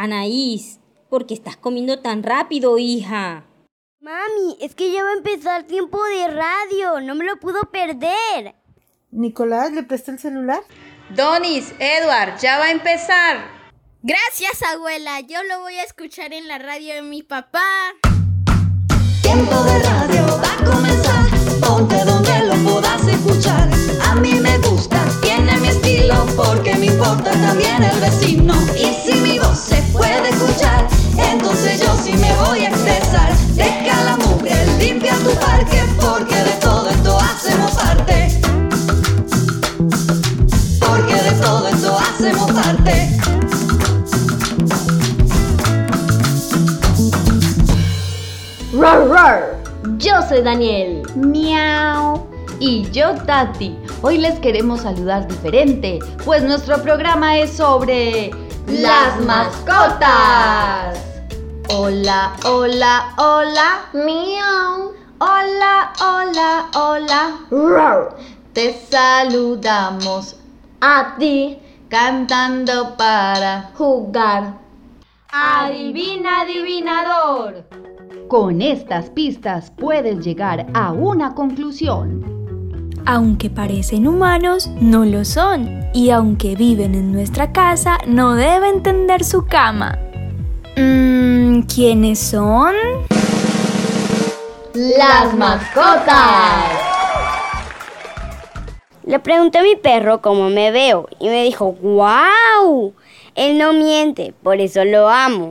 Anaís, ¿por qué estás comiendo tan rápido, hija? Mami, es que ya va a empezar Tiempo de Radio, no me lo puedo perder. Nicolás, ¿le presta el celular? Donis, Edward, ya va a empezar. Gracias, abuela, yo lo voy a escuchar en la radio de mi papá. Tiempo de Radio va a comenzar, ponte donde lo puedas escuchar. A mí me gusta, tiene mi estilo, porque me importa también el vecino. Y si mi voz se puede escuchar, entonces yo sí me voy a expresar. Deja la mugre, limpia tu parque, porque de todo esto hacemos parte. Porque de todo esto hacemos parte. ¡Rar, rar! Yo soy Daniel. ¡Miau! Y yo, Tati. Hoy les queremos saludar diferente, pues nuestro programa es sobre las mascotas. Hola, hola, hola. Miau. Hola, hola, hola. Rar. Te saludamos A ti. cantando para Jugar. Adivina, adivinador. Con estas pistas puedes llegar a una conclusión. Aunque parecen humanos, no lo son. Y aunque viven en nuestra casa, no deben tender su cama. ¿Quiénes son? Las mascotas. Le pregunté a mi perro cómo me veo y me dijo, ¡guau! Él no miente, por eso lo amo.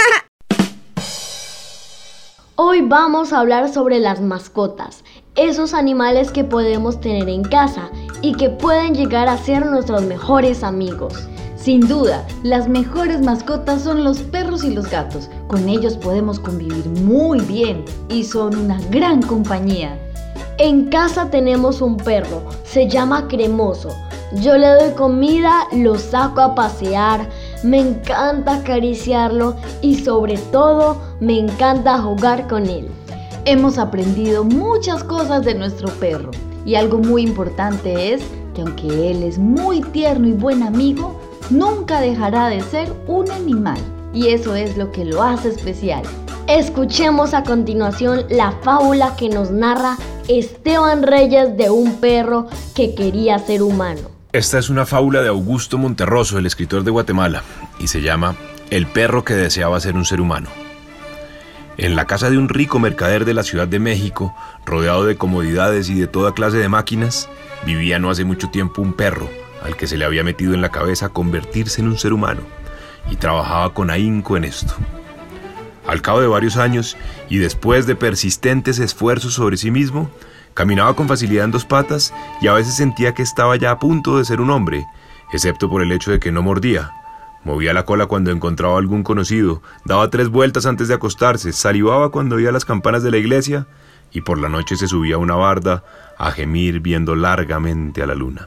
Hoy vamos a hablar sobre las mascotas, esos animales que podemos tener en casa y que pueden llegar a ser nuestros mejores amigos. Sin duda, las mejores mascotas son los perros y los gatos. Con ellos podemos convivir muy bien y son una gran compañía. En casa tenemos un perro, se llama Cremoso. Yo le doy comida, lo saco a pasear, me encanta acariciarlo y sobre todo me encanta jugar con él. Hemos aprendido muchas cosas de nuestro perro y algo muy importante es que aunque él es muy tierno y buen amigo, nunca dejará de ser un animal y eso es lo que lo hace especial. Escuchemos a continuación la fábula que nos narra Esteban Reyes de un perro que quería ser humano. Esta es una fábula de Augusto Monterroso, el escritor de Guatemala, y se llama El perro que deseaba ser un ser humano. En la casa de un rico mercader de la Ciudad de México, rodeado de comodidades y de toda clase de máquinas, vivía no hace mucho tiempo un perro, al que se le había metido en la cabeza convertirse en un ser humano, y trabajaba con ahínco en esto. Al cabo de varios años, y después de persistentes esfuerzos sobre sí mismo, caminaba con facilidad en dos patas y a veces sentía que estaba ya a punto de ser un hombre, excepto por el hecho de que no mordía. Movía la cola cuando encontraba a algún conocido, daba 3 vueltas antes de acostarse, salivaba cuando oía las campanas de la iglesia y por la noche se subía a una barda a gemir viendo largamente a la luna.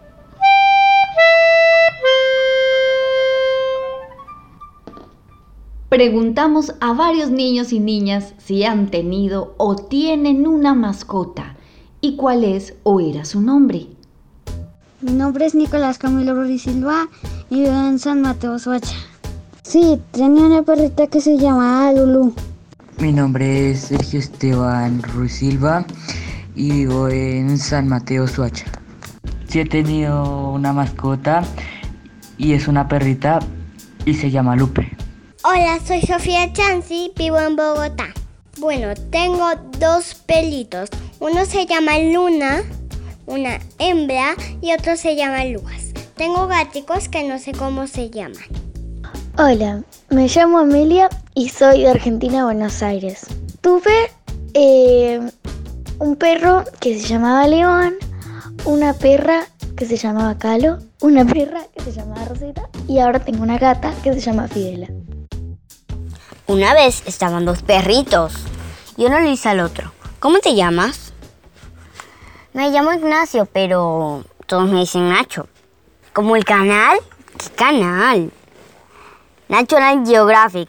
Preguntamos a varios niños y niñas si han tenido o tienen una mascota y cuál es o era su nombre. Mi nombre es Nicolás Camilo Ruiz Silva y vivo en San Mateo, Soacha. Sí, tenía una perrita que se llamaba Lulú. Mi nombre es Sergio Esteban Ruiz Silva y vivo en San Mateo, Soacha. Sí, he tenido una mascota y es una perrita y se llama Lupe. Hola, soy Sofía Chansi, vivo en Bogotá. Bueno, tengo 2 pelitos. Uno se llama Luna, una hembra, y otro se llama Lucas. Tengo gaticos que no sé cómo se llaman. Hola, me llamo Amelia y soy de Argentina, Buenos Aires. Tuve un perro que se llamaba León, una perra que se llamaba Calo, una perra que se llamaba Rosita y ahora tengo una gata que se llama Fidela. Una vez estaban 2 perritos y uno le dice al otro, ¿cómo te llamas? Me llamo Ignacio, pero todos me dicen Nacho. ¿Como el canal? ¿Qué canal? National Geographic.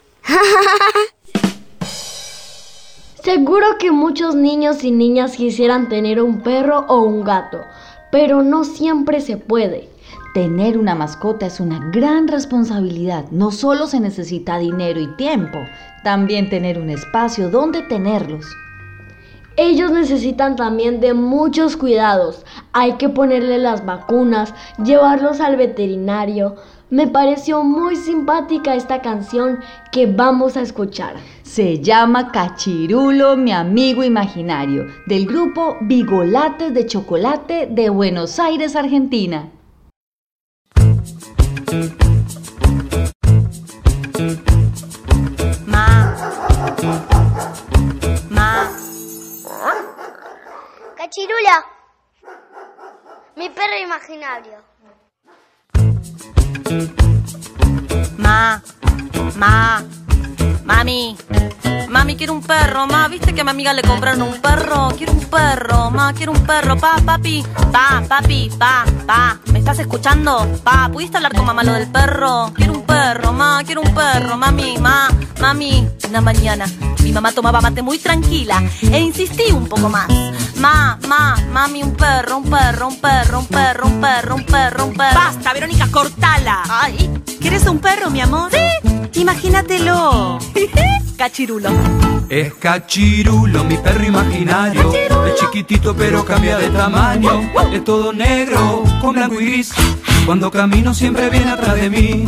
Seguro que muchos niños y niñas quisieran tener un perro o un gato, pero no siempre se puede. Tener una mascota es una gran responsabilidad. No solo se necesita dinero y tiempo, también tener un espacio donde tenerlos. Ellos necesitan también de muchos cuidados. Hay que ponerle las vacunas, llevarlos al veterinario. Me pareció muy simpática esta canción que vamos a escuchar. Se llama Cachirulo, mi amigo imaginario, del grupo Bigolates de Chocolate de Buenos Aires, Argentina. Cachirulo, mi perro imaginario. Mami, quiero un perro, ¿viste que a mi amiga le compraron un perro? Quiero un perro, quiero un perro, papi, ¿me estás escuchando? ¿Pudiste hablar con mamá lo del perro? Quiero un perro, mami. Una mañana, mi mamá tomaba mate muy tranquila e insistí un poco más. Mami, un perro. Basta, Verónica, cortala. Ay, ¿quieres un perro, mi amor? Sí, imagínatelo. Cachirulo. Es Cachirulo, mi perro imaginario. Cachirulo. Es chiquitito pero cambia de tamaño. Es todo negro, con blanco y gris. Cuando camino siempre viene atrás de mí.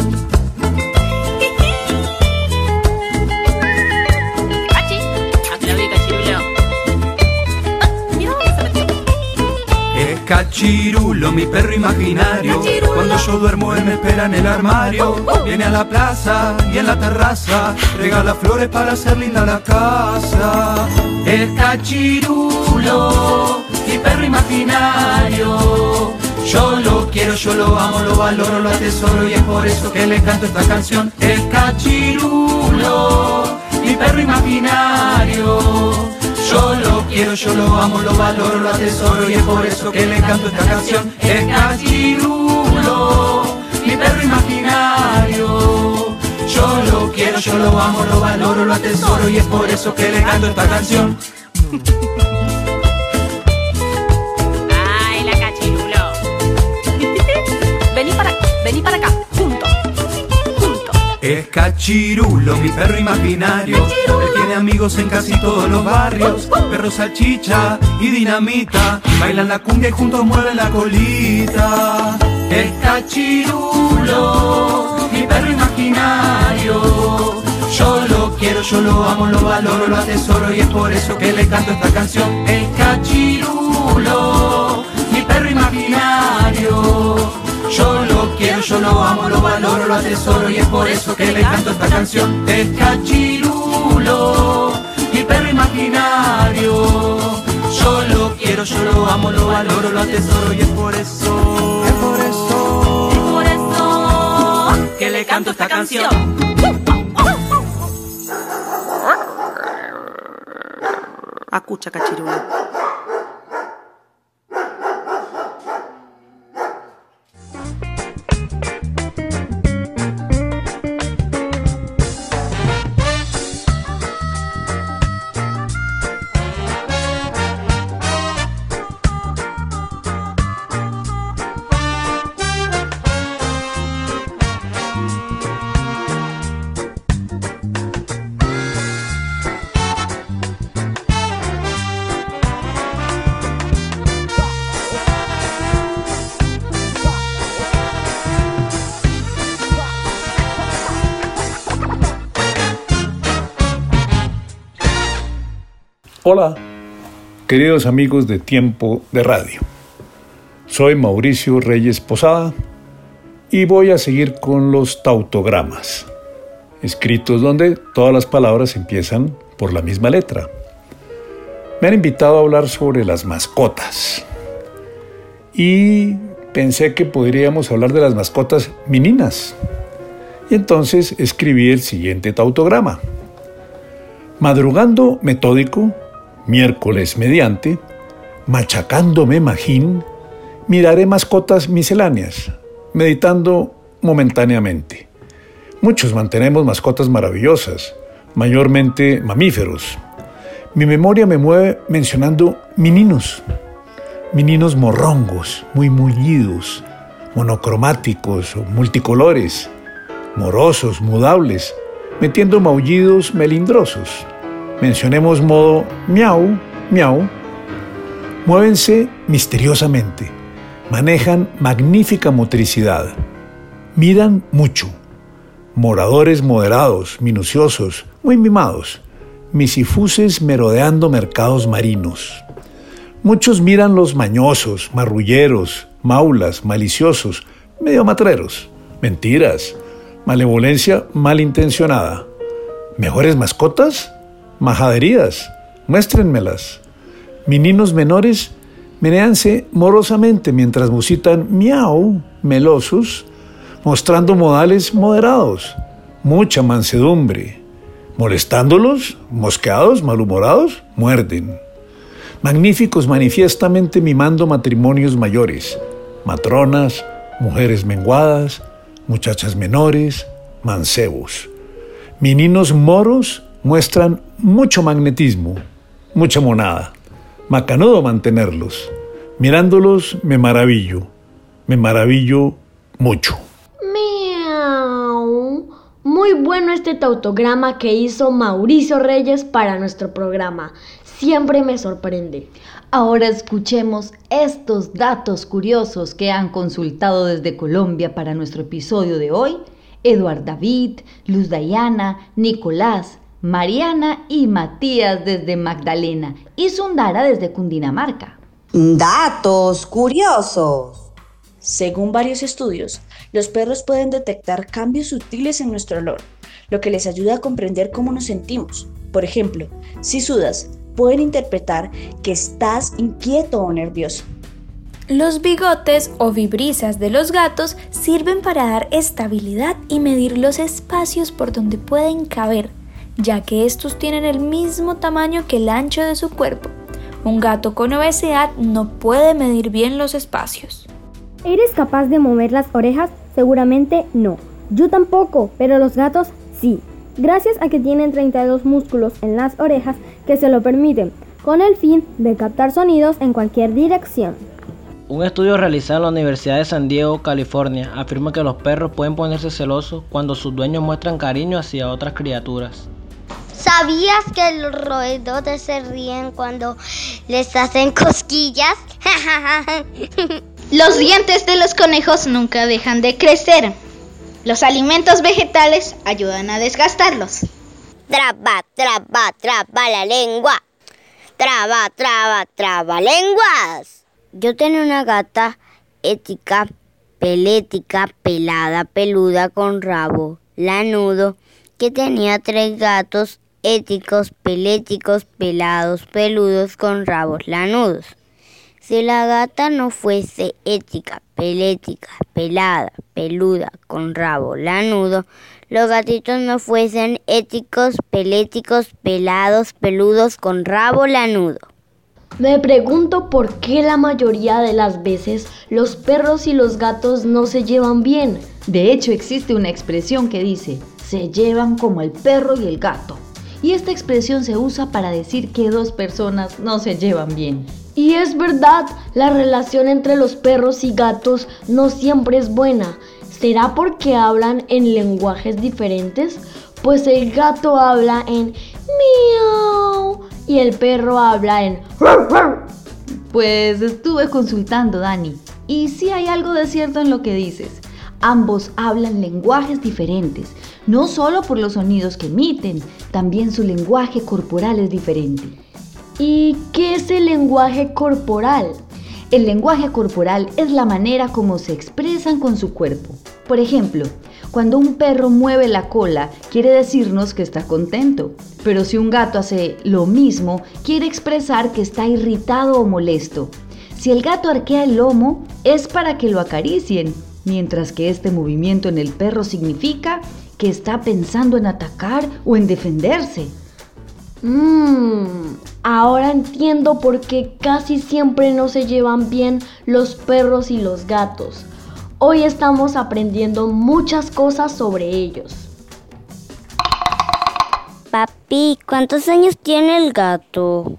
Es Cachirulo, mi perro imaginario. Cachirulo. Cuando yo duermo él me espera en el armario. Viene a la plaza y en la terraza regala flores para hacer linda la casa. Es Cachirulo, mi perro imaginario. Yo lo quiero, yo lo amo, lo valoro, lo atesoro y es por eso que le canto esta canción. Es Cachirulo, mi perro imaginario. Yo lo quiero, yo lo amo, lo valoro, lo atesoro y es por eso que le canto esta canción. Es Cachirulo, mi perro imaginario. Yo lo quiero, yo lo amo, lo valoro, lo atesoro y es por eso que le canto esta canción. Ay, la Cachirulo. Vení para acá, junto. Es Cachirulo, mi perro imaginario. Cachirulo. Él tiene amigos en casi todos los barrios. Perro salchicha y dinamita. Bailan la cumbia y juntos mueven la colita. Es Cachirulo, mi perro imaginario. Yo lo quiero, yo lo amo, lo valoro, lo atesoro y es por eso que le canto esta canción. Es Cachirulo, mi perro imaginario. Yo lo quiero, yo lo amo, lo valoro, lo atesoro y es por eso que le canto esta canción. Es Cachirulo, mi perro imaginario. Yo lo quiero, yo lo amo, lo valoro, lo atesoro y es por eso que le canto esta canción. Escucha, Cachirulo. Hola, queridos amigos de Tiempo de Radio. Soy Mauricio Reyes Posada y voy a seguir con los tautogramas, escritos donde todas las palabras empiezan por la misma letra. Me han invitado a hablar sobre las mascotas y pensé que podríamos hablar de las mascotas meninas. Y entonces escribí el siguiente tautograma. Madrugando metódico, miércoles mediante, machacándome magín, miraré mascotas misceláneas, meditando momentáneamente. Muchos mantenemos mascotas maravillosas, mayormente mamíferos. Mi memoria me mueve mencionando meninos morrongos, muy mullidos, monocromáticos o multicolores, morosos, mudables, metiendo maullidos melindrosos. Mencionemos modo miau, miau. Muévense misteriosamente, manejan magnífica motricidad, miran mucho. Moradores moderados, minuciosos, muy mimados, misifuses merodeando mercados marinos. Muchos miran los mañosos, marrulleros, maulas, maliciosos, medio matreros, mentiras, malevolencia malintencionada. ¿Mejores mascotas? Majaderías, muéstrenmelas. Meninos menores menéanse morosamente mientras musitan miau, melosos, mostrando modales moderados, mucha mansedumbre. Molestándolos, mosqueados, malhumorados, muerden. Magníficos manifiestamente mimando matrimonios mayores, matronas, mujeres menguadas, muchachas menores, mancebos. Meninos moros muestran mucho magnetismo, mucha monada. Macanudo mantenerlos. Mirándolos me maravillo mucho. Miau. Muy bueno este tautograma que hizo Mauricio Reyes para nuestro programa. Siempre me sorprende. Ahora escuchemos estos datos curiosos que han consultado desde Colombia para nuestro episodio de hoy Eduard David, Luz Dayana, Nicolás, Mariana y Matías desde Magdalena y Sundara desde Cundinamarca. Datos curiosos. Según varios estudios, los perros pueden detectar cambios sutiles en nuestro olor, lo que les ayuda a comprender cómo nos sentimos. Por ejemplo, si sudas, pueden interpretar que estás inquieto o nervioso. Los bigotes o vibrisas de los gatos sirven para dar estabilidad y medir los espacios por donde pueden caber, ya que estos tienen el mismo tamaño que el ancho de su cuerpo. Un gato con obesidad no puede medir bien los espacios. ¿Eres capaz de mover las orejas? Seguramente no. Yo tampoco, pero los gatos sí. Gracias a que tienen 32 músculos en las orejas que se lo permiten, con el fin de captar sonidos en cualquier dirección. Un estudio realizado en la Universidad de San Diego, California, afirma que los perros pueden ponerse celosos cuando sus dueños muestran cariño hacia otras criaturas. ¿Sabías que los roedores se ríen cuando les hacen cosquillas? Los dientes de los conejos nunca dejan de crecer. Los alimentos vegetales ayudan a desgastarlos. Traba, traba, traba la lengua. Traba, traba, traba lenguas. Yo tenía una gata ética, pelética, pelada, peluda, con rabo lanudo, que tenía 3 gatos éticos, peléticos, pelados, peludos, con rabos lanudos. Si la gata no fuese ética, pelética, pelada, peluda, con rabo lanudo, los gatitos no fuesen éticos, peléticos, pelados, peludos, con rabo lanudo. Me pregunto por qué la mayoría de las veces los perros y los gatos no se llevan bien. De hecho, existe una expresión que dice, se llevan como el perro y el gato. Y esta expresión se usa para decir que 2 personas no se llevan bien. Y es verdad, la relación entre los perros y gatos no siempre es buena. ¿Será porque hablan en lenguajes diferentes? Pues el gato habla en miau y el perro habla en ruff, ruff. Pues estuve consultando, Dani, y sí hay algo de cierto en lo que dices. Ambos hablan lenguajes diferentes, no solo por los sonidos que emiten, también su lenguaje corporal es diferente. ¿Y qué es el lenguaje corporal? El lenguaje corporal es la manera como se expresan con su cuerpo. Por ejemplo, cuando un perro mueve la cola, quiere decirnos que está contento. Pero si un gato hace lo mismo, quiere expresar que está irritado o molesto. Si el gato arquea el lomo, es para que lo acaricien, mientras que este movimiento en el perro significa que está pensando en atacar o en defenderse. Ahora entiendo por qué casi siempre no se llevan bien los perros y los gatos. Hoy estamos aprendiendo muchas cosas sobre ellos. Papi, ¿cuántos años tiene el gato?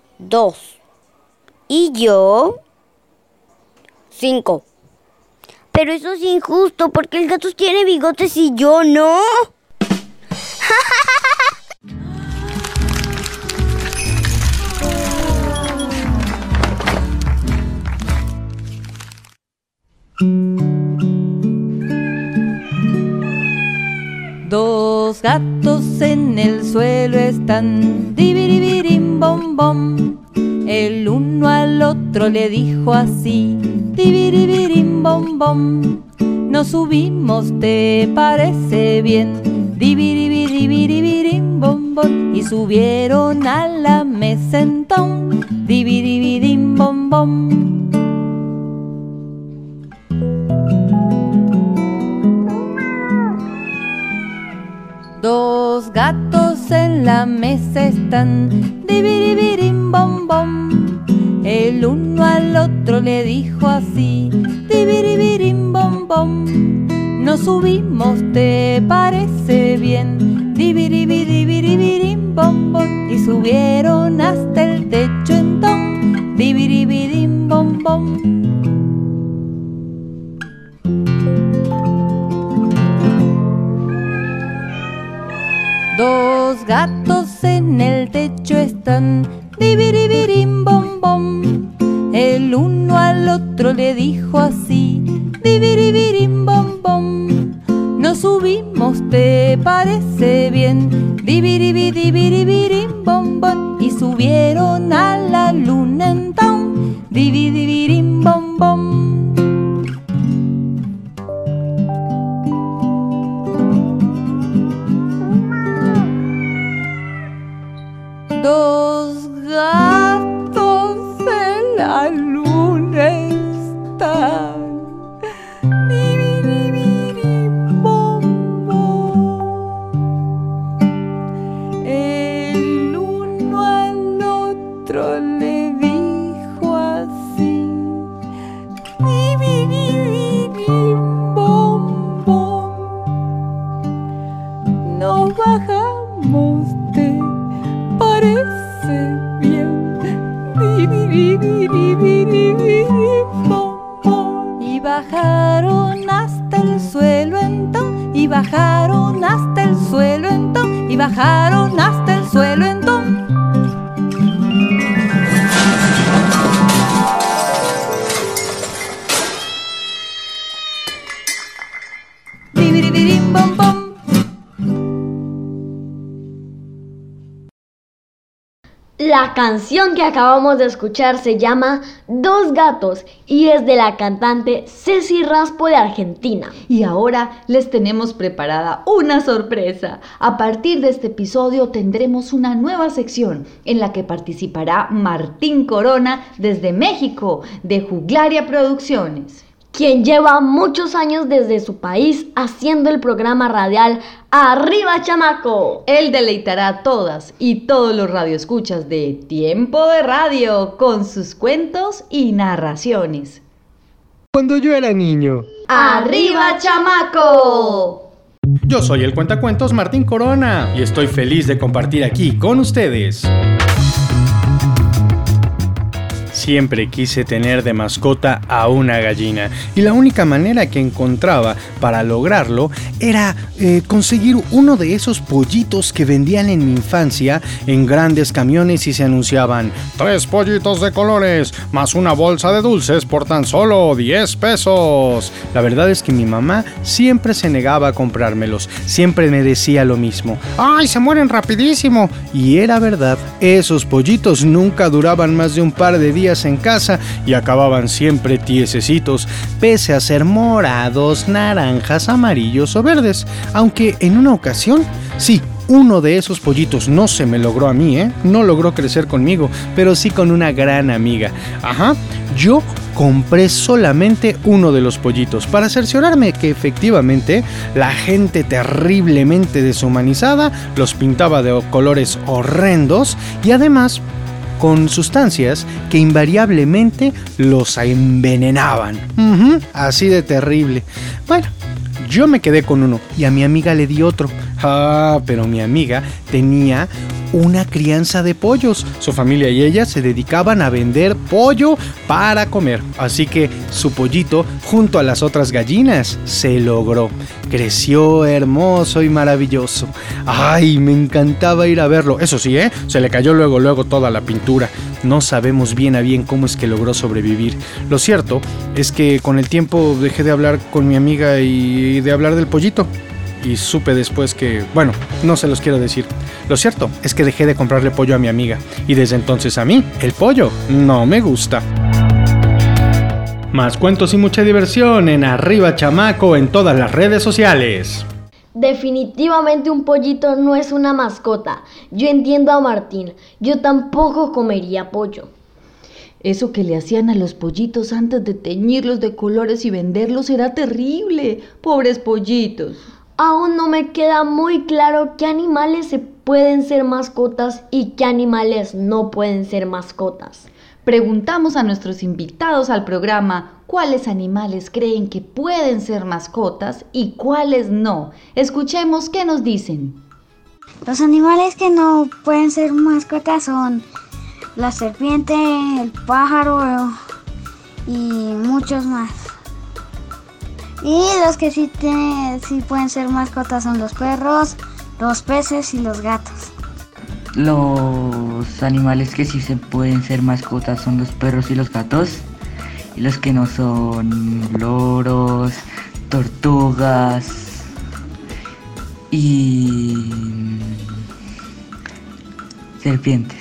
2. ¿Y yo? 5. Pero eso es injusto porque el gato tiene bigotes y yo no. Dos gatos en el suelo están, dibiribirim bom bom. El uno al otro le dijo así, dibiribirim bom bom. Nos subimos, ¿te parece bien? Dibiribiribirim bom bom. Y subieron a la mesa enton, dibiribirim bom bom. Dos gatos en la mesa están, dibiribirim bom bom. El uno al otro le dijo así, dibiribirim bom bom. Nos subimos, ¿te parece bien? Dibiribiribirim bom bom. Y subieron hasta el techo entón, dibiribirim bom bom. Dos gatos en el techo están, dibiribirim bom bom. El uno al otro le dijo así, dibiribirim bom bom. Nos subimos, ¿te parece bien? Dibiribiribirim bom bom. Y subieron a la luna entón, dibiribirim bom bom. Dos gatos en la luna están, dibiribirim bom bom. El uno al otro le dijo así, dibiribirim bom bom. Nos bajamos, ¿te parece bien? Dibiribiribirim bom bom. Y bajaron hasta el suelo entón, y bajaron hasta el suelo entón, y bajaron hasta el suelo entón. Dibiribirim bom bom. La canción que acabamos de escuchar se llama Dos gatos y es de la cantante Ceci Raspo de Argentina. Y ahora les tenemos preparada una sorpresa. A partir de este episodio tendremos una nueva sección en la que participará Martín Corona desde México, de Juglaria Producciones, quien lleva muchos años desde su país haciendo el programa radial ¡Arriba, chamaco! Él deleitará a todas y todos los radioescuchas de Tiempo de Radio con sus cuentos y narraciones. Cuando yo era niño. ¡Arriba, chamaco! Yo soy el cuentacuentos Martín Corona y estoy feliz de compartir aquí con ustedes. Siempre quise tener de mascota a una gallina y la única manera que encontraba para lograrlo era conseguir uno de esos pollitos que vendían en mi infancia en grandes camiones y se anunciaban 3 pollitos de colores más una bolsa de dulces por tan solo 10 pesos. La verdad es que mi mamá siempre se negaba a comprármelos, siempre me decía lo mismo: ¡ay, se mueren rapidísimo! Y era verdad, esos pollitos nunca duraban más de un par de días en casa y acababan siempre tiesecitos, pese a ser morados, naranjas, amarillos o verdes. Aunque en una ocasión, sí, uno de esos pollitos no se me logró a mí, no logró crecer conmigo, pero sí con una gran amiga. Ajá, yo compré solamente uno de los pollitos para cerciorarme que efectivamente la gente terriblemente deshumanizada los pintaba de colores horrendos y además con sustancias que invariablemente los envenenaban. Así de terrible. Bueno, yo me quedé con uno y a mi amiga le di otro. Pero mi amiga tenía una crianza de pollos. Su familia y ella se dedicaban a vender pollo para comer. Así que su pollito, junto a las otras gallinas, se logró. Creció hermoso y maravilloso. ¡Ay! Me encantaba ir a verlo. Eso sí, se le cayó luego toda la pintura. No sabemos bien a bien cómo es que logró sobrevivir. Lo cierto es que con el tiempo dejé de hablar con mi amiga y de hablar del pollito. Y supe después que, bueno, no se los quiero decir. Lo cierto es que dejé de comprarle pollo a mi amiga. Y desde entonces a mí, el pollo no me gusta. Más cuentos y mucha diversión en Arriba Chamaco en todas las redes sociales. Definitivamente un pollito no es una mascota. Yo entiendo a Martín. Yo tampoco comería pollo. Eso que le hacían a los pollitos antes de teñirlos de colores y venderlos era terrible. Pobres pollitos. Aún no me queda muy claro qué animales se pueden ser mascotas y qué animales no pueden ser mascotas. Preguntamos a nuestros invitados al programa cuáles animales creen que pueden ser mascotas y cuáles no. Escuchemos qué nos dicen. Los animales que no pueden ser mascotas son la serpiente, el pájaro y muchos más. Y los que sí pueden ser mascotas son los perros, los peces y los gatos. Los animales que sí se pueden ser mascotas son los perros y los gatos. Y los que no son loros, tortugas y serpientes.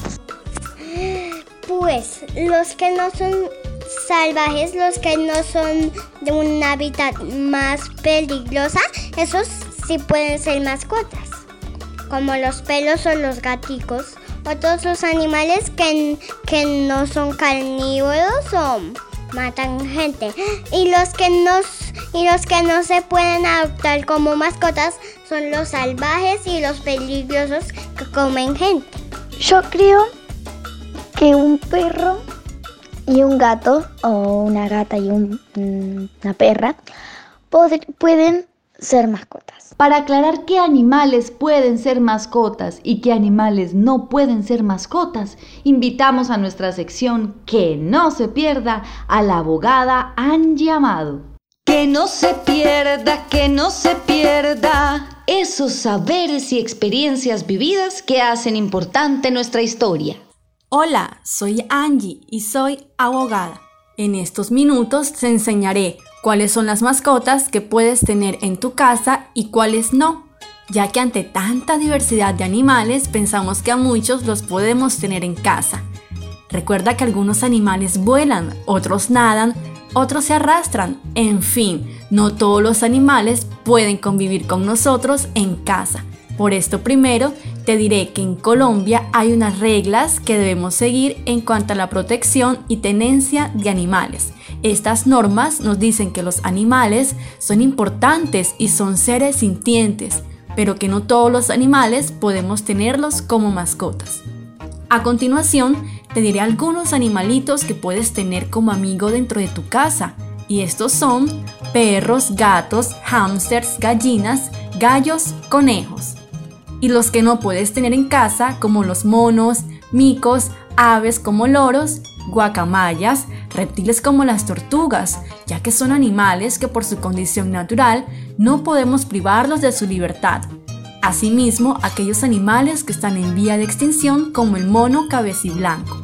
Pues los que no son salvajes, los que no son de un hábitat más peligrosa, esos sí pueden ser mascotas, como los pelos o los gaticos, o todos los animales que no son carnívoros o matan gente. Y los que no se pueden adoptar como mascotas son los salvajes y los peligrosos que comen gente. Yo creo que un perro y un gato, o una gata y una perra, pueden ser mascotas. Para aclarar qué animales pueden ser mascotas y qué animales no pueden ser mascotas, invitamos a nuestra sección Que no se pierda a la abogada Angie Amado. Que no se pierda esos saberes y experiencias vividas que hacen importante nuestra historia. Hola, soy Angie y soy abogada. En estos minutos te enseñaré cuáles son las mascotas que puedes tener en tu casa y cuáles no, ya que ante tanta diversidad de animales pensamos que a muchos los podemos tener en casa. Recuerda que algunos animales vuelan, otros nadan, otros se arrastran, en fin, no todos los animales pueden convivir con nosotros en casa. Por esto primero te diré que en Colombia hay unas reglas que debemos seguir en cuanto a la protección y tenencia de animales. Estas normas nos dicen que los animales son importantes y son seres sintientes, pero que no todos los animales podemos tenerlos como mascotas. A continuación, te diré algunos animalitos que puedes tener como amigo dentro de tu casa. Y estos son perros, gatos, hámsters, gallinas, gallos, conejos. Y los que no puedes tener en casa, como los monos, micos, aves como loros, guacamayas, reptiles como las tortugas, ya que son animales que por su condición natural no podemos privarlos de su libertad. Asimismo, aquellos animales que están en vía de extinción, como el mono cabeciblanco.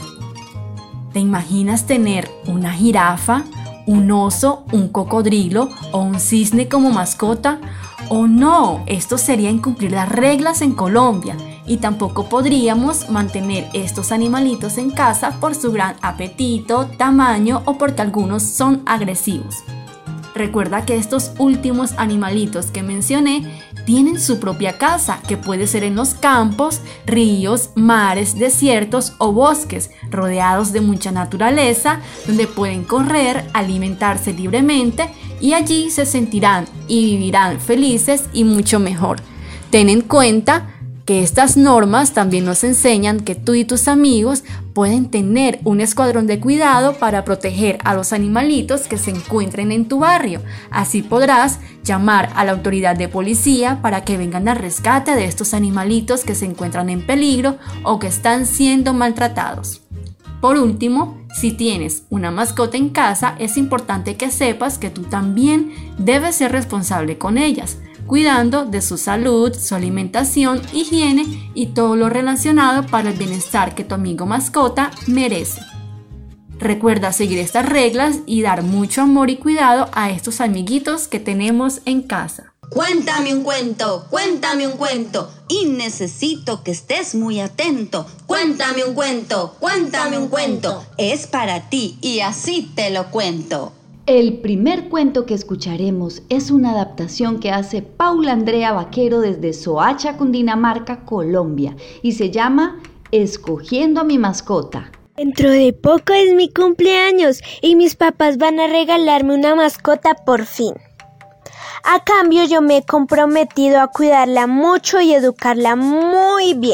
¿Te imaginas tener una jirafa, un oso, un cocodrilo o un cisne como mascota? ¡Oh no! Esto sería incumplir las reglas en Colombia y tampoco podríamos mantener estos animalitos en casa por su gran apetito, tamaño o porque algunos son agresivos. Recuerda que estos últimos animalitos que mencioné tienen su propia casa, que puede ser en los campos, ríos, mares, desiertos o bosques, rodeados de mucha naturaleza, donde pueden correr, alimentarse libremente y allí se sentirán y vivirán felices y mucho mejor. Ten en cuenta que estas normas también nos enseñan que tú y tus amigos pueden tener un escuadrón de cuidado para proteger a los animalitos que se encuentren en tu barrio. Así podrás llamar a la autoridad de policía para que vengan al rescate de estos animalitos que se encuentran en peligro o que están siendo maltratados. Por último, si tienes una mascota en casa, es importante que sepas que tú también debes ser responsable con ellas, cuidando de su salud, su alimentación, higiene y todo lo relacionado para el bienestar que tu amigo mascota merece. Recuerda seguir estas reglas y dar mucho amor y cuidado a estos amiguitos que tenemos en casa. Cuéntame un cuento y necesito que estés muy atento. Cuéntame un cuento, es para ti y así te lo cuento. El primer cuento que escucharemos es una adaptación que hace Paula Andrea Vaquero desde Soacha, Cundinamarca, Colombia, y se llama Escogiendo a mi mascota. Dentro de poco es mi cumpleaños y mis papás van a regalarme una mascota por fin. A cambio yo me he comprometido a cuidarla mucho y educarla muy bien.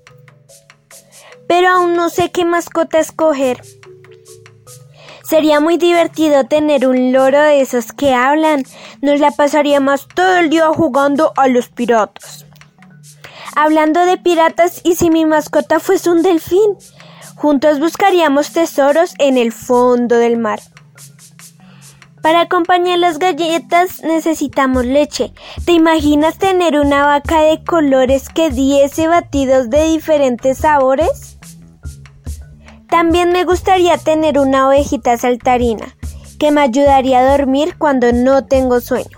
Pero aún no sé qué mascota escoger. Sería muy divertido tener un loro de esos que hablan. Nos la pasaríamos todo el día jugando a los piratas. Hablando de piratas, ¿y si mi mascota fuese un delfín? Juntos buscaríamos tesoros en el fondo del mar. Para acompañar las galletas necesitamos leche. ¿Te imaginas tener una vaca de colores que diese batidos de diferentes sabores? También me gustaría tener una ovejita saltarina que me ayudaría a dormir cuando no tengo sueño.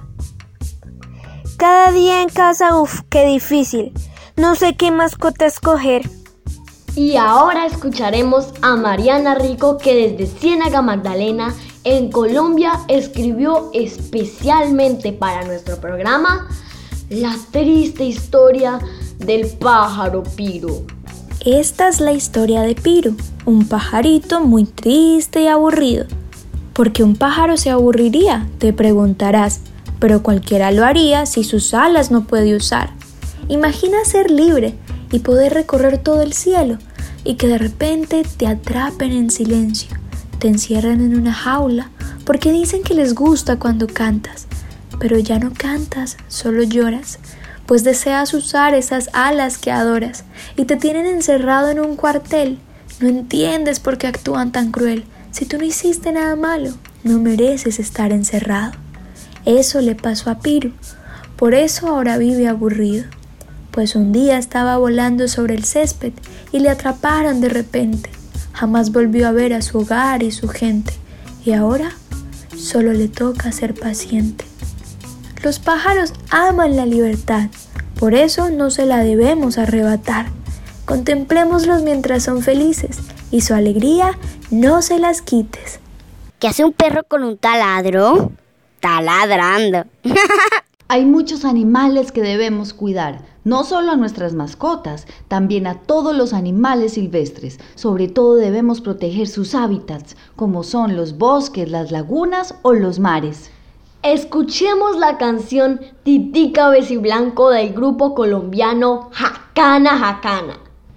Cada día en casa, qué difícil. No sé qué mascota escoger. Y ahora escucharemos a Mariana Rico, que desde Ciénaga Magdalena, en Colombia, escribió especialmente para nuestro programa la triste historia del pájaro Piro. Esta es la historia de Piro, un pajarito muy triste y aburrido. ¿Por qué un pájaro se aburriría?, te preguntarás, pero cualquiera lo haría si sus alas no puede usar. Imagina ser libre y poder recorrer todo el cielo y que de repente te atrapen en silencio, te encierran en una jaula porque dicen que les gusta cuando cantas, pero ya no cantas, solo lloras, pues deseas usar esas alas que adoras y te tienen encerrado en un cuartel. No entiendes por qué actúan tan cruel. Si tú no hiciste nada malo, no mereces estar encerrado. Eso le pasó a Piro, por eso ahora vive aburrido. Pues un día estaba volando sobre el césped y le atraparon de repente. Jamás volvió a ver a su hogar y su gente, y ahora solo le toca ser paciente. Los pájaros aman la libertad, por eso no se la debemos arrebatar. Contemplémoslos mientras son felices y su alegría no se las quites. ¿Qué hace un perro con un taladro? Está ladrando. Hay muchos animales que debemos cuidar, no solo a nuestras mascotas, también a todos los animales silvestres. Sobre todo debemos proteger sus hábitats, como son los bosques, las lagunas o los mares. Escuchemos la canción Tití Cabeciblanco del grupo colombiano Jacana Jacana.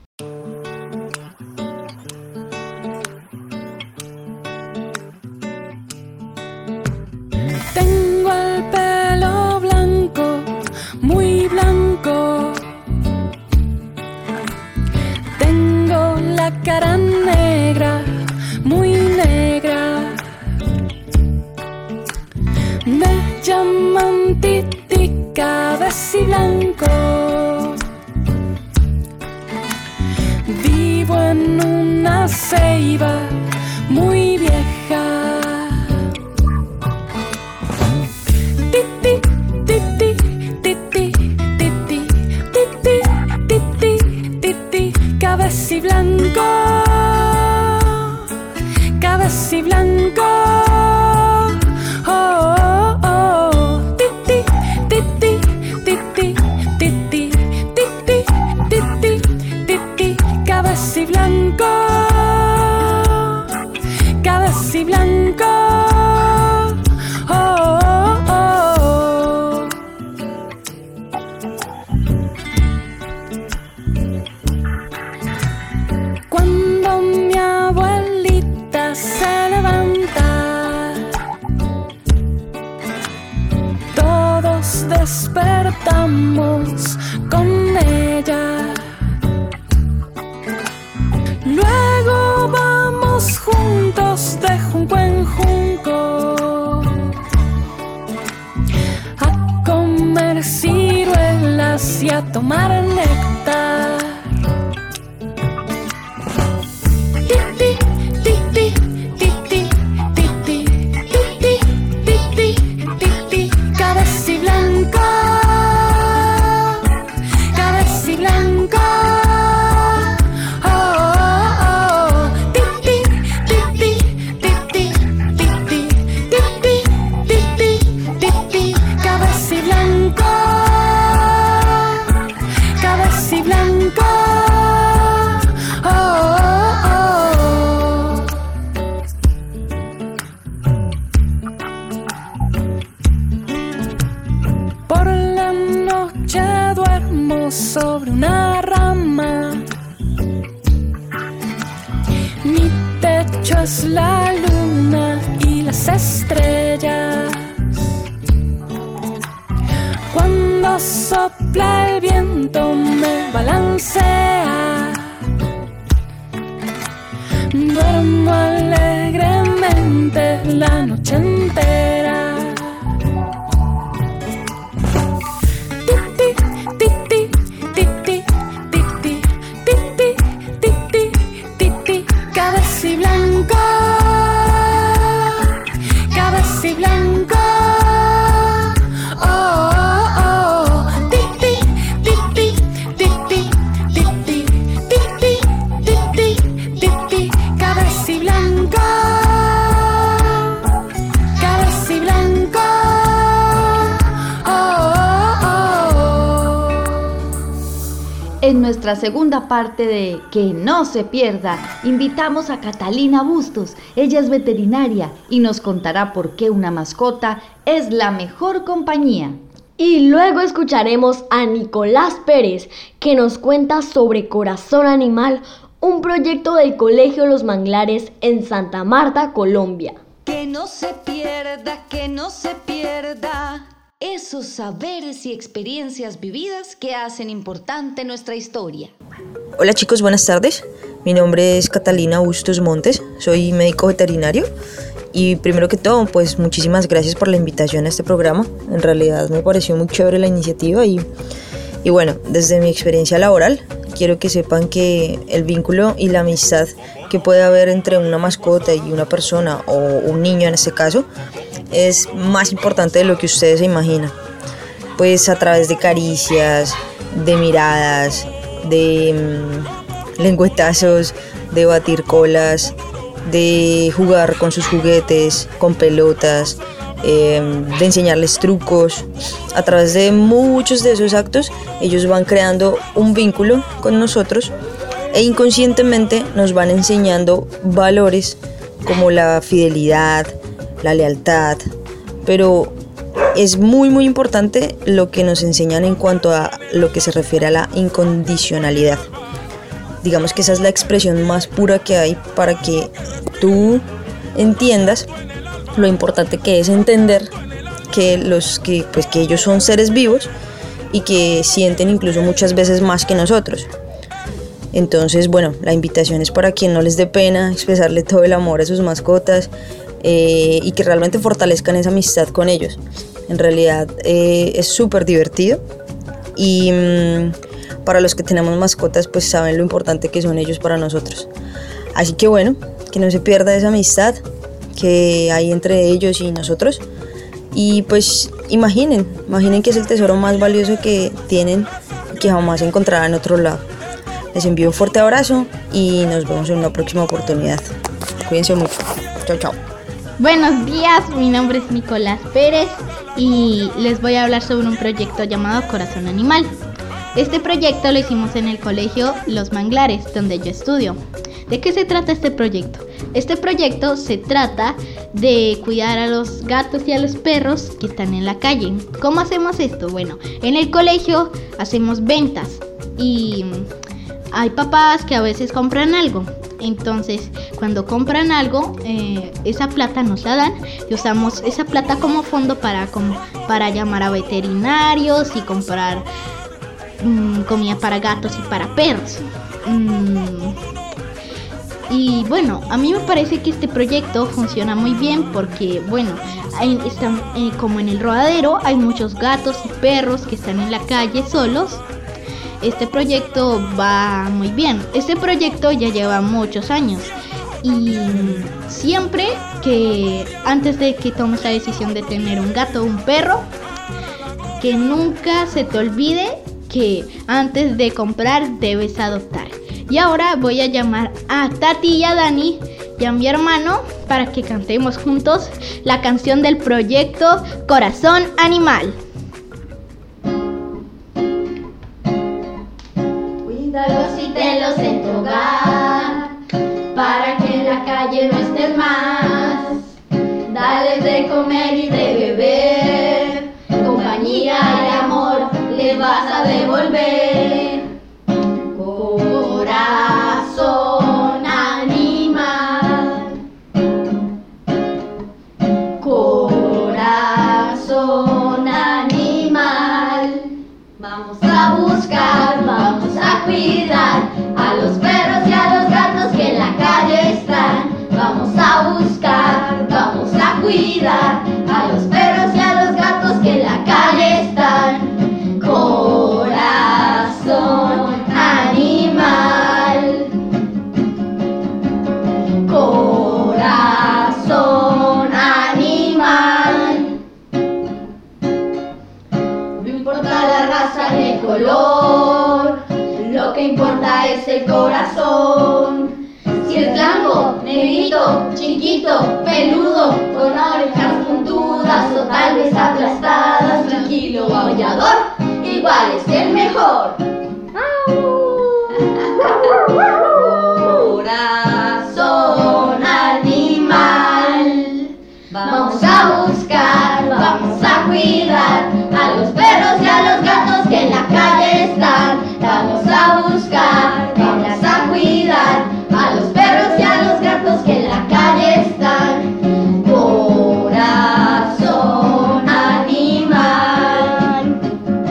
Tengo el pelo blanco, muy blanco. Tengo la cara negra, muy negra. Me llaman Tití Cabeciblanco. Vivo en una ceiba muy vieja. Tití, tití, tití, tití, tití, tití, tití, Cabeciblanco, Cabeciblanco. Cabeciblanco, Cabeciblanco, oh, oh, oh. tomar néctar. Titi, titi, titi, titi, titi, titi, titi, cabeza y blanco, cabeza y blanco. Oh, oh, oh. Titi, titi, titi, titi, titi, titi, titi, cabeza y blanco, cabeza y blanco. Oh, oh, oh. Por la noche duermo sobre una rama. Mi techo es la luna y las estrellas. Cuando sopla el viento me balancea. Duermo alegremente la noche entera. Titi, titi, titi, titi, titi, titi, titi, cabeza y blanco, cabeza y blanco. Oh, oh, oh. Titi, titi, titi, titi, titi, titi, titi, cabeza y blanco, cabeza y blanco. Oh, oh, oh. En nuestra segunda parte de Que no se pierda, invitamos a Catalina Bustos. Ella es veterinaria y nos contará por qué una mascota es la mejor compañía. Y luego escucharemos a Nicolás Pérez, que nos cuenta sobre Corazón Animal, un proyecto del Colegio Los Manglares en Santa Marta, Colombia. Que no se pierda esos saberes y experiencias vividas que hacen importante nuestra historia. Hola chicos, buenas tardes. Mi nombre es Catalina Bustos Montes, soy médico veterinario y primero que todo, pues muchísimas gracias por la invitación a este programa. En realidad me pareció muy chévere la iniciativa y bueno, desde mi experiencia laboral, quiero que sepan que el vínculo y la amistad que puede haber entre una mascota y una persona o un niño en este caso es más importante de lo que ustedes se imaginan. Pues a través de caricias, de miradas, de lengüetazos, de batir colas, de jugar con sus juguetes, con pelotas, de enseñarles trucos. A través de muchos de esos actos ellos van creando un vínculo con nosotros e inconscientemente nos van enseñando valores como la fidelidad, la lealtad, pero es muy muy importante lo que nos enseñan en cuanto a lo que se refiere a la incondicionalidad. Digamos que esa es la expresión más pura que hay para que tú entiendas lo importante que es entender que ellos son seres vivos y que sienten incluso muchas veces más que nosotros. Entonces, bueno, la invitación es para quien no les dé pena expresarle todo el amor a sus mascotas y que realmente fortalezcan esa amistad con ellos. En realidad es súper divertido y para los que tenemos mascotas pues saben lo importante que son ellos para nosotros. Así que bueno, que no se pierda esa amistad que hay entre ellos y nosotros y pues imaginen que es el tesoro más valioso que tienen y que jamás encontrarán en otro lado. Les envío un fuerte abrazo y nos vemos en una próxima oportunidad. Cuídense mucho. Chao, chao. Buenos días, mi nombre es Nicolás Pérez y les voy a hablar sobre un proyecto llamado Corazón Animal. Este proyecto lo hicimos en el colegio Los Manglares, donde yo estudio. ¿De qué se trata este proyecto? Este proyecto se trata de cuidar a los gatos y a los perros que están en la calle. ¿Cómo hacemos esto? Bueno, en el colegio hacemos ventas y hay papás que a veces compran algo. Entonces, cuando compran algo, esa plata nos la dan y usamos esa plata como fondo para llamar a veterinarios y comprar comida para gatos y para perros. Y bueno, a mí me parece que este proyecto funciona muy bien porque, bueno, como en el rodadero hay muchos gatos y perros que están en la calle solos este proyecto va muy bien. Este proyecto ya lleva muchos años y siempre que antes de que tomes la decisión de tener un gato o un perro, que nunca se te olvide que antes de comprar debes adoptar. Y ahora voy a llamar a Tati y a Dani y a mi hermano para que cantemos juntos la canción del proyecto Corazón Animal. Cuídalos y tenlos en tu hogar, para que en la calle no estén más. Dales de comer y de beber, compañía y amor les vas a devolver. Corazón animal, corazón animal. Vamos a buscar, vamos a cuidar a los perros y a los gatos que en la calle están. Vamos a buscar, vamos a cuidar a los perros y a los gatos que en la calle están. Corazón animal, corazón animal. No importa la raza ni el color, lo que importa es el corazón. Si es blanco, negrito, chiquito, peludo, con orejas puntudas o tal vez aplastadas, tranquilo, aullador, igual es el mejor. Corazón animal, vamos a buscar, vamos a cuidar a los perros y a los gatos que en la calle están. Vamos a buscar, vamos a cuidar a los perros y a los gatos que en la calle están. Corazón animal,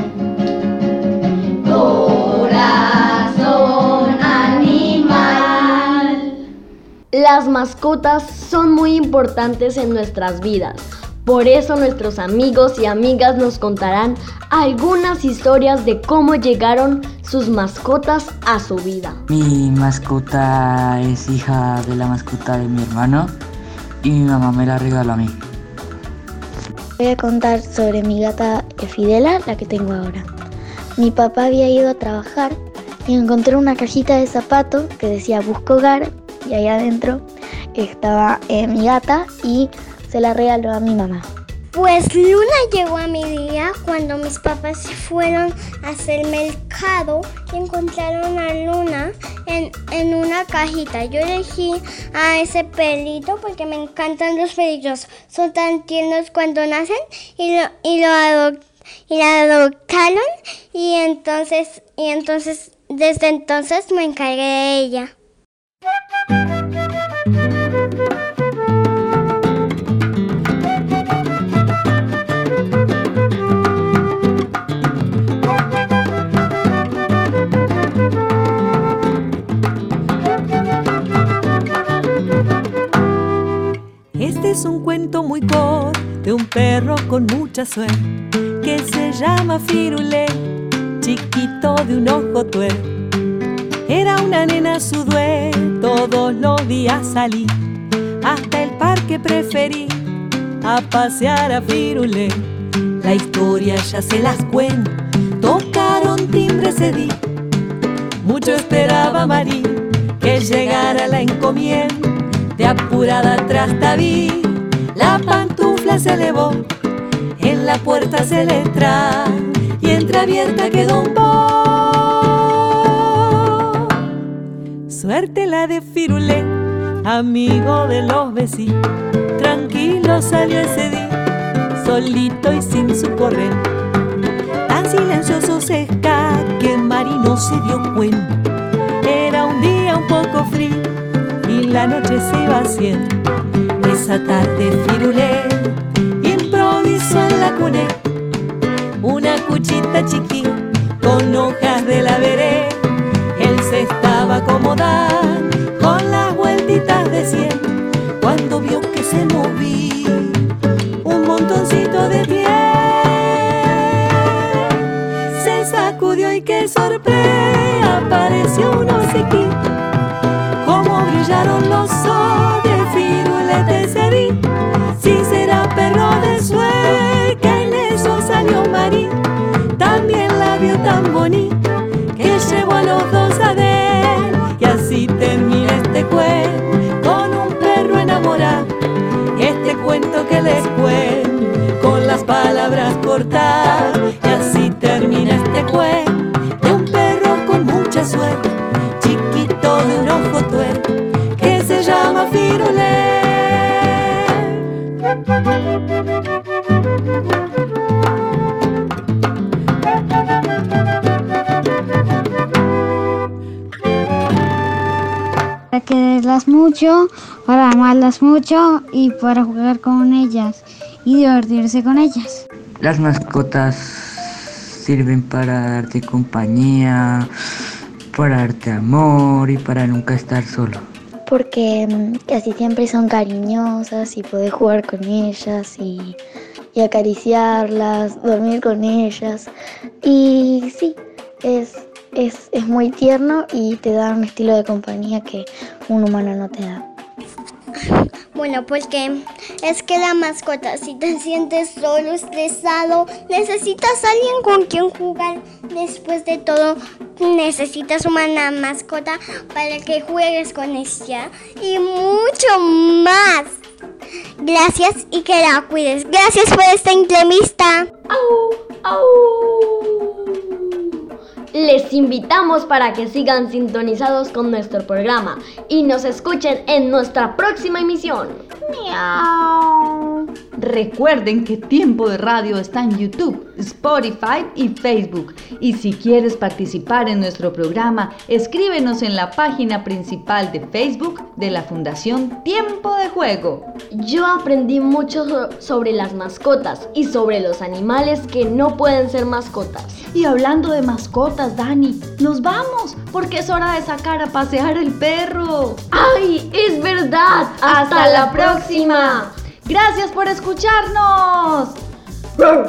corazón animal. Las mascotas son muy importantes en nuestras vidas. Por eso nuestros amigos y amigas nos contarán algunas historias de cómo llegaron sus mascotas a su vida. Mi mascota es hija de la mascota de mi hermano y mi mamá me la regaló a mí. Voy a contar sobre mi gata Fidela, la que tengo ahora. Mi papá había ido a trabajar y encontré una cajita de zapatos que decía Busco Hogar y ahí adentro estaba mi gata y se la regaló a mi mamá. Pues Luna llegó a mi día cuando mis papás se fueron a hacer mercado y encontraron a Luna en una cajita. Yo elegí a ese perrito porque me encantan los perritos. Son tan tiernos cuando nacen y la adoptaron y entonces desde entonces me encargué de ella. Este es un cuento muy corto de un perro con mucha suerte que se llama Firulé, chiquito de un ojo tuerto. Era una nena su dueño, todos los días salí hasta el parque preferí a pasear a Firulé. La historia ya se las cuento, tocaron timbre ese día. Mucho esperaba Marí que llegara la encomienda. De apurada trastabí, la pantufla se elevó, en la puerta se le entra y entreabierta quedó un bo. Suerte la de Firulé, amigo de los vecinos, tranquilo salió ese día, solito y sin su correr. Tan silencioso se está que Mari no se dio cuenta. Era un día un poco frío y la noche se iba haciendo. Esa tarde Firulé improvisó en la cuneta una cuchita chiquita con hojas de la vereda. Él se estaba acomodando con las vueltitas de cielo cuando vio que se movía un montoncito de piel. Se sacudió y qué sorpresa, siempre apareció un obsequí. Como brillaron los ojos de Firulete se vi. Si será perro de suerte, que en eso salió Marí. También la vio tan bonita que llevó a los dos a ver. Y así termina este cuento con un perro enamorado. Este cuento que les cuento con las palabras cortadas. Y así termina este cuento de un perro con mucha suerte, chiquito de un ojo tuerto, que se llama Firulete. Para quererlas mucho, para amarlas mucho y para jugar con ellas y divertirse con ellas. Las mascotas sirven para darte compañía, para darte amor y para nunca estar solo. Porque casi siempre son cariñosas y puedes jugar con ellas y acariciarlas, dormir con ellas. Y sí, es muy tierno y te da un estilo de compañía que un humano no te da. Bueno, porque es que la mascota, si te sientes solo, estresado, necesitas a alguien con quien jugar. Después de todo, necesitas una mascota para que juegues con ella y mucho más. Gracias y que la cuides. Gracias por esta entrevista. ¡Au! ¡Au! Les invitamos para que sigan sintonizados con nuestro programa y nos escuchen en nuestra próxima emisión. ¡Miau! Recuerden que Tiempo de Radio está en YouTube, Spotify y Facebook. Y si quieres participar en nuestro programa, escríbenos en la página principal de Facebook de la Fundación Tiempo de Juego. Yo aprendí mucho sobre las mascotas y sobre los animales que no pueden ser mascotas. Y hablando de mascotas, Dani, nos vamos porque es hora de sacar a pasear el perro. ¡Ay, es verdad! ¡Hasta la próxima! ¡Gracias por escucharnos! ¡Miau!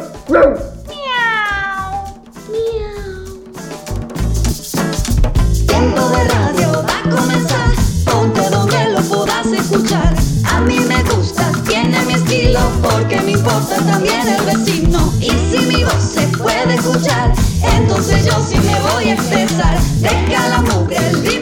¡Miau! Tiempo de radio va a comenzar. Ponte donde lo puedas escuchar. A mí me gusta, tiene mi estilo, porque me importa también el vecino. Y si mi voz se puede escuchar, entonces yo sí me voy a expresar. Deja la mugre, el